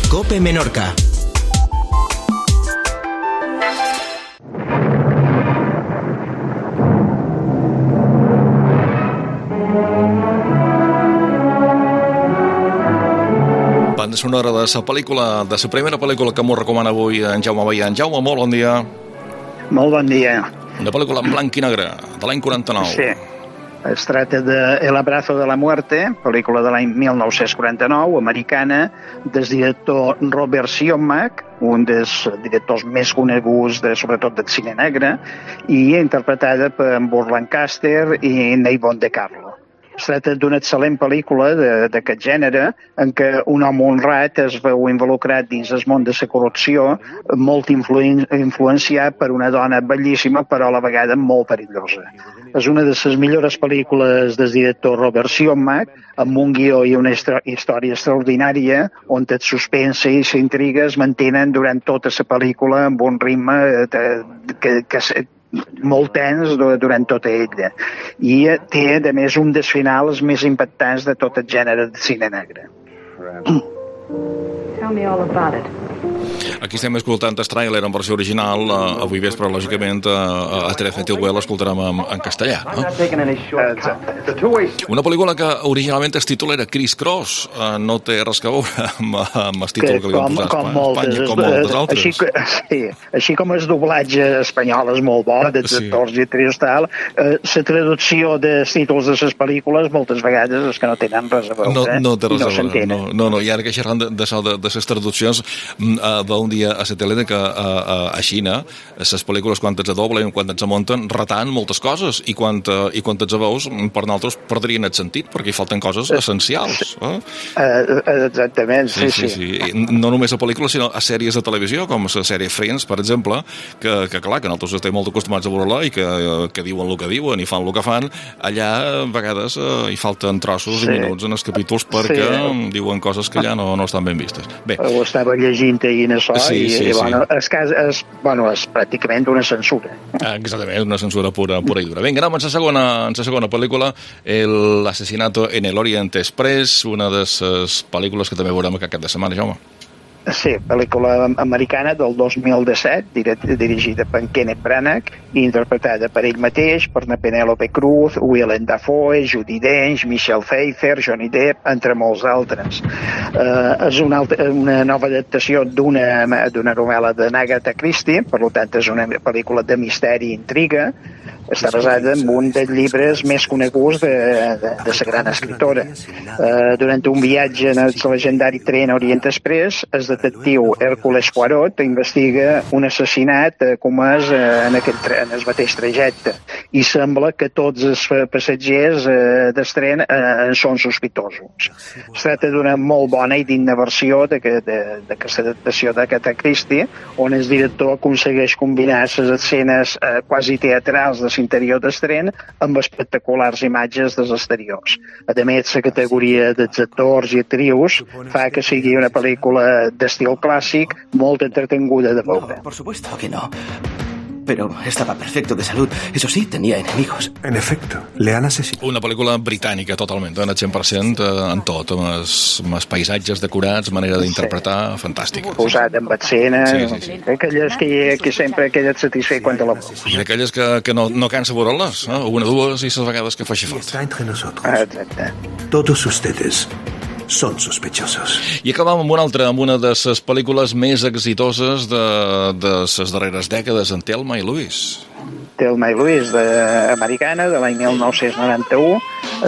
COPE Menorca. Banda sonora de la pel·lícula, de la primera pel·lícula que m'ho recomana avui en Jaume Baian. Jaume, molt bon dia. Molt bon dia. Una pel·lícula en blanc i negre, de l'any 49. Sí. Es tracta de El abrazo de la muerte, pel·lícula de l'any 1949, americana, del director Robert Siodmak, un dels directors més coneguts, sobretot del cine negre, i interpretada per Burt Lancaster i Navon De Carlo. Es tracta d'una excel·lent pel·lícula d'aquest gènere en què un home honrat es veu involucrat dins el món de la corrupció, molt influenciat per una dona bellíssima però a la vegada molt perillosa. És una de les millors pel·lícules del director Robert Siodmak, amb un guió i una història extraordinària, on el suspense i la intriga es mantenen durant tota la pel·lícula amb un ritme que molt tens durant tota ella. I té, a més, un dels finals més impactants de tot el gènere de cine negre. Tell me all about it. Aquí estem escoltant el tràiler en versió original. Avui vespre, lògicament, a TFTV l'escoltarem en castellà. No? Una pel·lícula que originalment el títol era Criss Cross. No té res a veure amb el títol que li van posar a Espanya, com moltes altres. Així com el doblatge espanyol és molt bo, dels actors i actrius tal, la traducció dels títols de les pel·lícules moltes vegades és que no tenen res a veure. No té res a veure. No, i ara que xerrant de les traduccions, va un dia a la tele que a Xina les pel·lícules quan es doblen, quan es munten, retant moltes coses i quan es veus, per nosaltres perdrien el sentit perquè hi falten coses essencials. Exactament, sí. No només a pel·lícules sinó a sèries de televisió, com la sèrie Friends, per exemple, que clar, que nosaltres estem molt acostumats a veure-la i que diuen el que diuen i fan el que fan. Allà a vegades hi falten trossos i minuts en els capítols perquè diuen coses que ja no estan ben vistes. Bé. Ho estava llegint ahir en això i bueno, és pràcticament una censura. Exactament, una censura pura i dura. Vinga, anem en la segona pel·lícula, l'Assassinato en el Orient Express, una de les pel·lícules que també veurem aquest cap de setmana, Jaume. Sí, pel·lícula americana del 2017, dirigida per Kenneth Branagh i interpretada per ell mateix, per Penélope Cruz, Willem Dafoe, Judi Dench, Michelle Pfeiffer, Johnny Depp, entre molts altres. És una nova adaptació d'una novel·la de Agatha Christie, per tant és una pel·lícula de misteri i intriga. Està basada en un dels llibres més coneguts de la gran escriptora. Durant un viatge en el legendari tren Orient Express, el detectiu Hércules Poirot investiga un assassinat comès en el mateix trajecte i sembla que tots els passatgers del tren són sospitosos. Es tracta d'una molt bona i digna versió d'aquesta adaptació d'Agatha Christie, on el director aconsegueix combinar les escenes quasi teatrals de l'interior del tren amb espectaculars imatges dels exteriors. A més, la categoria dels actors i actrius fa que sigui una pel·lícula d'estil clàssic molt entretenguda de veure. Por supuesto que no. Pero estaba perfecto de salud. Eso sí, tenía enemigos. En efecto, le han asesinado. Una pel·lícula britànica, totalment, en el 100%, en tot, amb els paisatges decorats, manera d'interpretar, fantàstica. Posat amb escena, aquelles que sempre quedes satisfet quan te la veus. I d'aquelles que no cansa veure-les, una, dues i les vegades que faci falta. Está entre nosotros. Exacte. Todos ustedes son sospechosos. I acabam amb una de les pel·lícules més exitoses de les darreres dècades, en Thelma i Louise. Thelma i Louise, americana, de l'any 1991,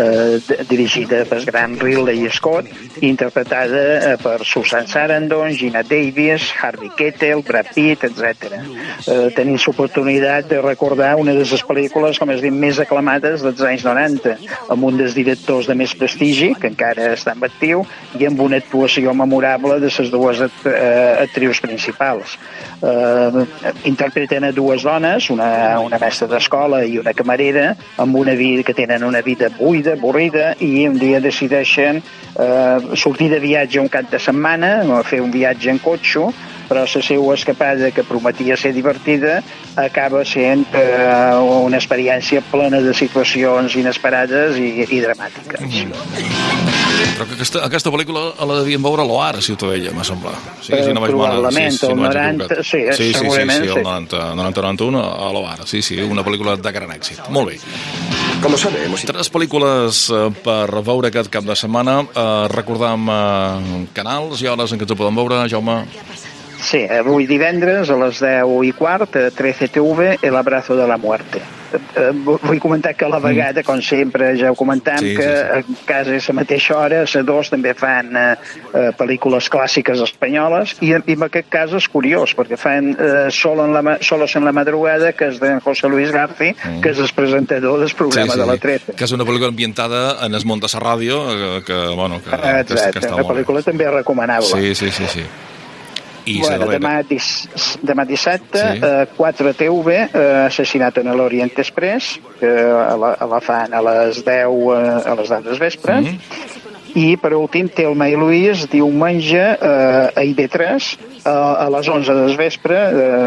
dirigida per gran Ridley Scott, interpretada per Susan Sarandon, Gina Davis, Harvey Keitel, Brad Pitt, etc. Tenim l'oportunitat de recordar una de les pel·lícules, com es diu, més aclamades dels anys 90, amb un dels directors de més prestigi, que encara està en actiu, i amb una actuació memorable de les dues actrius principals. Interpreten a dues dones, una mestra d'escola i una camarera, amb una vida que tenen una vida buida, avorrida, i un dia decideixen sortir de viatge un cap de setmana, fer un viatge en cotxe, però la seva escapada, que prometia ser divertida, acaba sent una experiència plena de situacions inesperades i dramàtiques. Però que aquesta pel·lícula la devien veure a l'Oar, a Ciutadella, m'ha semblat. Sí, si no vaig probablement, el 90, sí, segurament. Sí, el 90-91 a l'Oar. Sí, una pel·lícula de gran èxit. Molt bé. Como sabe, hemos... 3 pel·lícules per veure aquest cap de setmana. Recordam canals i hores en què ens ho poden veure, Jaume. Sí, avui divendres a les 10:15 a 13TV El abrazo de la muerte. Vull comentar que a la vegada, com sempre, ja ho comentam, que a casa a la mateixa hora, a 2 també fan pel·lícules clàssiques espanyoles, i en aquest cas és curiós, perquè fan Solos en la madrugada, que és de José Luis Garci, que és el presentador del programa de la 13. Que és una pel·lícula ambientada en el món de la ràdio, que exacte, una pel·lícula també recomanable. Sí. I demà dissabte, 4TV, Assassinat en l'Orient Express, que la fan a les 10 del vespre, i per últim Telma i Luis diumenge a IB3 a les 11 del vespre,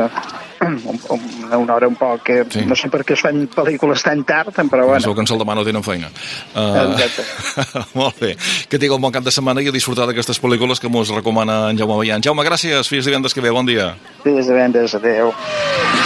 una hora un poc, no sé per què es fan pel·lícules tan tard, però bueno. Segur que en Saldemà no tenen feina. Molt bé, que tingueu un bon cap de setmana i a disfrutar d'aquestes pel·lícules que mos recomana en Jaume Vallant. Jaume, gràcies, fins divendres que ve, bon dia. Fins divendres, adeu.